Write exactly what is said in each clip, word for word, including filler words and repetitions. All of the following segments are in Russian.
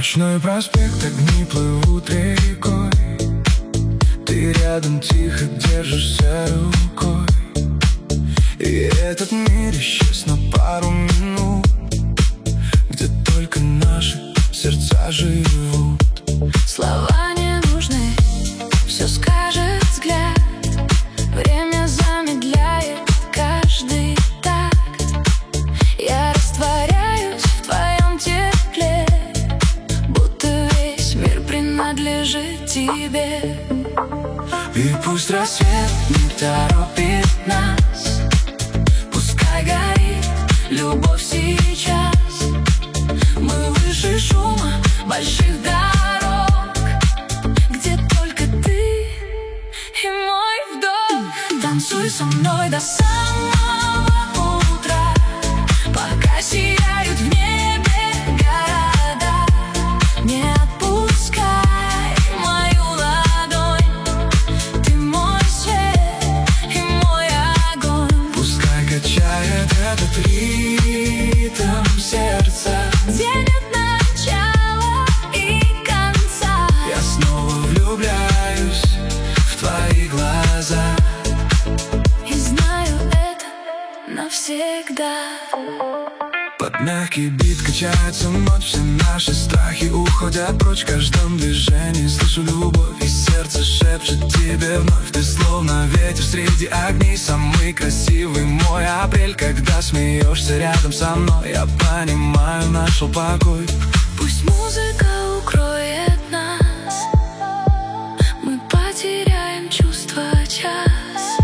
Ночной проспект, огни плывут рекой. Ты рядом тихо держишься рукой. И этот мир исчез на пару минут, где только наши сердца живут. Слова не нужны, все скажет взгляд. Время замедляет каждый такт. Я растворяюсь в твоем тепле, будто весь мир принадлежит тебе. И пусть рассвет не торопит нас, пускай горит любовь сейчас. Мы выше шума больших дорог, где только ты и мой вдох. Танцуй со мной до самого утра, пока сияют в небе города. Не отпускай мою ладонь, ты мой свет и мой огонь. пускай качает этот ритм сердца, где нет начала и конца. я снова влюбляюсь в твои глаза. И знаю это навсегда. Под мягкий бит качается ночь, все наши страхи уходят прочь. В каждом движении слышу любовь, и сердце шепчет тебе вновь. Ты словно ветер среди огней, самый красивый мой апрель. Когда смеешься рядом со мной, я понимаю, нашел покой. Пусть музыка укроет нас, мы потеряем чувство час.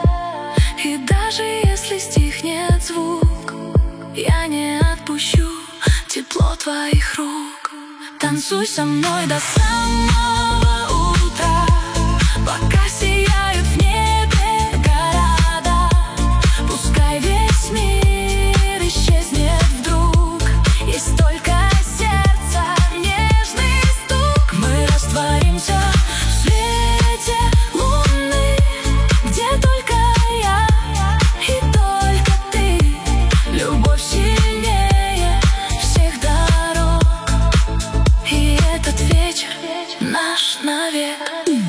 И даже если стихнет звук, я не отпущу тепло твоих рук. Танцуй со мной до самого утра, пока сияют в небе города. Пускай весь мир исчезнет вдруг, есть только сердце, нежный стук. Мы растворимся в свете луны, где только я и только ты. Любовь сильнее всех дорог, и этот вечер наш навек.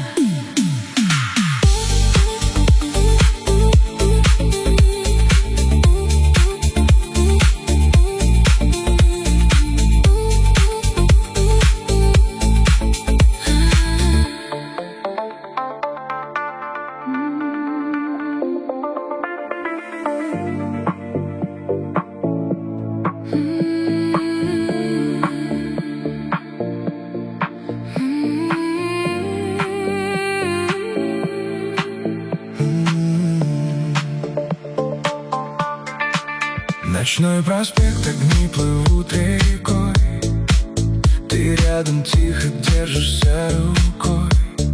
Ночной проспект, огни плывут рекой. Ты рядом тихо держишься рукой.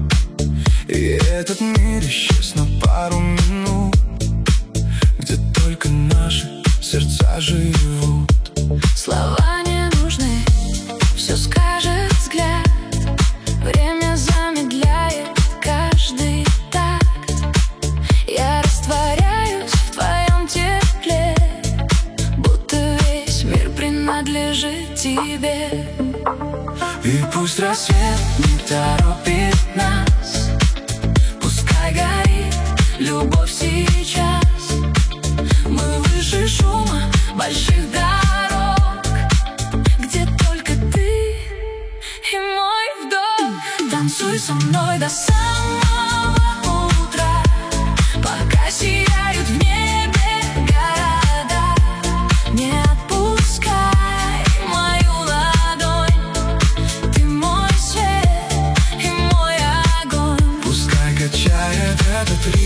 И этот мир исчез на пару минут, где только наши сердца живут. Слова не нужны, все скажет взгляд. Время замедляет каждый такт. Я растворяюсь в твоем тепле, будто весь мир принадлежит тебе. И пусть рассвет не торопит нас, пускай горит любовь сейчас. Мы выше шума больших дорог, где только ты и мой вдох. Танцуй со мной до самого утра, пока сияют в небе города. Не отпускай мою ладонь, ты мой свет и мой огонь. пускай качает этот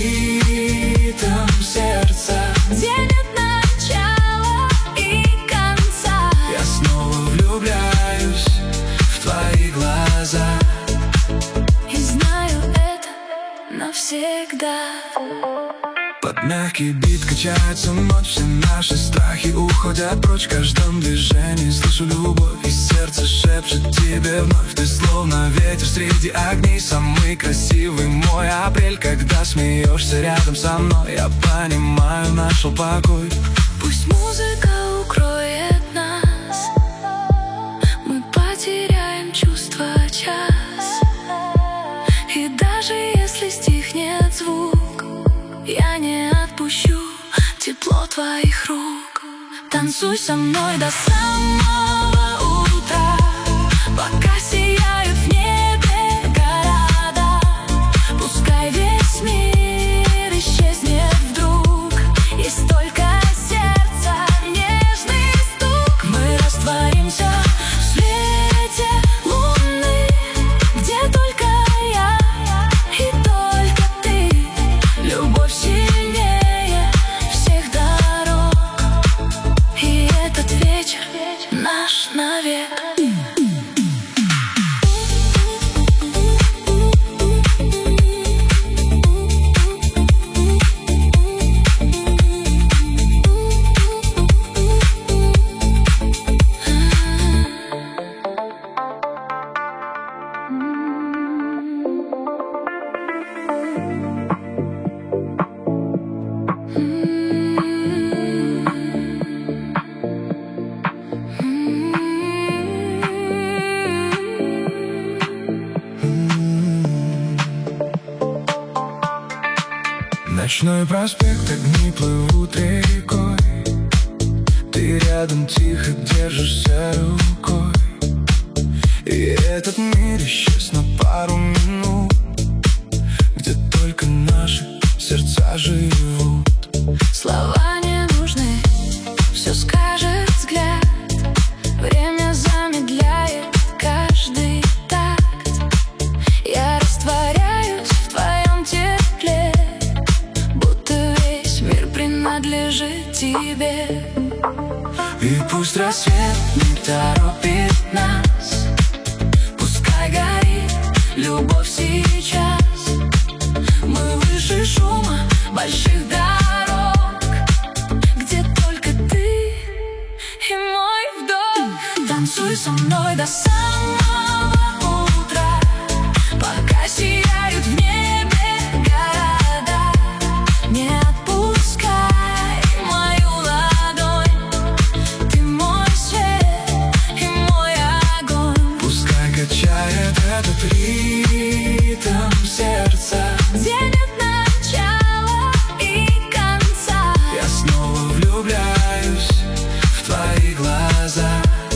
ритм сердца, где нет начала и конца. я снова влюбляюсь в твои глаза. И знаю это навсегда. Под мягкий бит качается ночь, все наши страхи уходят прочь. В каждом движении слышу любовь, и сердце шепчет тебе вновь. Ты словно ветер среди огней, самый красивый мой апрель. Когда смеешься рядом со мной, я понимаю, нашел покой. Пусть музыка укроет нас, мы потеряем отпущу тепло твоих рук. Танцуй со мной до самого утра, пока сияют в небе города. Пускай весь мир исчезнет вдруг, есть только сердце, нежный стук. Мы растворимся в свете луны, где только я и только ты. Любовь сильнее всех дорог, и этот вечер наш навек. Ночной проспект, огни плывут рекой. Ты рядом тихо держишься рукой, и этот мир исчез на пару минут, где только наши сердца живут. Слова не нужны, все скажет взгляд. Время замедляет каждый такт. Я растворяюсь в твоем тепле, будто весь мир принадлежит тебе. И пусть рассвет не торопит нас, Пускай горит любовь сейчас. Мы выше шума больших дорог, где только ты и мой вдох. Танцуй со мной до самого утра, пока сияют в небе города. Не отпускай мою ладонь, ты мой свет и мой огонь. пускай качает этот ритм сердца, Где нет начала и конца. я снова влюбляюсь в твои глаза.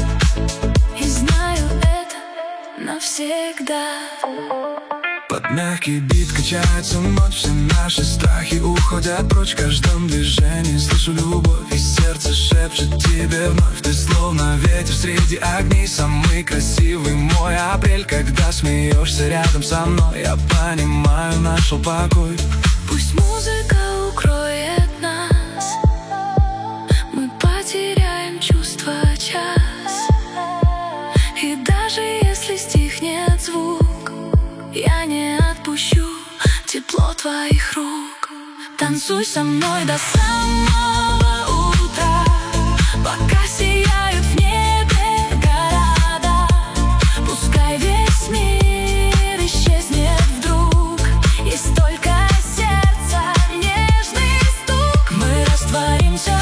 И знаю это навсегда. Под мягкий бит качается ночь, все наши страхи уходят прочь. В каждом движении слышу любовь, и сердце шепчет тебе вновь. Ты словно ветер среди огней, самый красивый мой апрель. Когда смеешься рядом со мной, я понимаю, нашел покой. Пусть музыка укроет нас, мы потеряем чувство час. И даже если стихнет звук, я не отпущу тепло твоих рук. Танцуй со мной до самого утра, пока сияют в небе города. Пускай весь мир исчезнет вдруг, есть только сердце, нежный стук. Мы растворимся